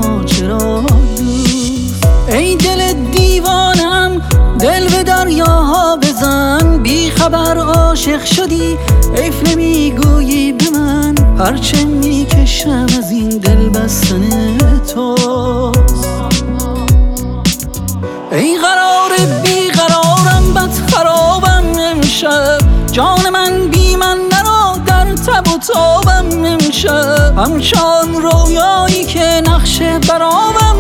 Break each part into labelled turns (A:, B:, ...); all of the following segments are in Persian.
A: اما چرا دوست؟ ای دل دیوانم دل به دریاها بزن، بی خبر عاشق شدی حیف نمیگویی به من، هرچه میکشم از این دل بستن توست. ای قرار بی قرارم بد خرابم امشب، جان من بی من نرا در تب و تابم امشب، همچون رویایی که نقش برابم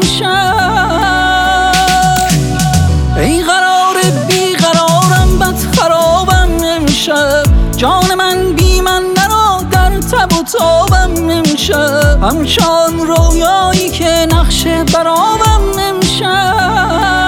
A: امشب. ای قرار بی قرارم بد خرابم امشب، جان من بی من نرا در تب و تابم امشب، همچون رویایی که نقش برابم امشب.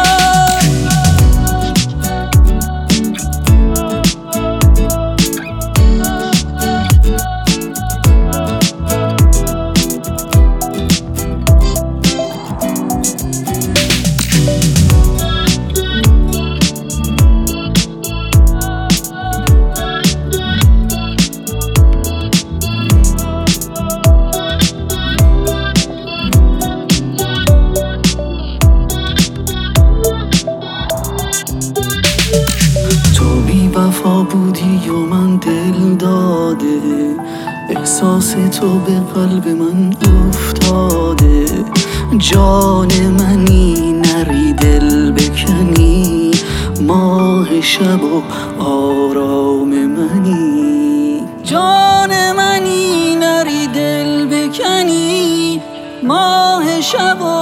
A: وفا بودی و من دل داده، احساس تو به قلب من افتاده، جان منی نری دل بکنی، ماه شب و آرام منی. جان منی نری دل بکنی، ماه شب و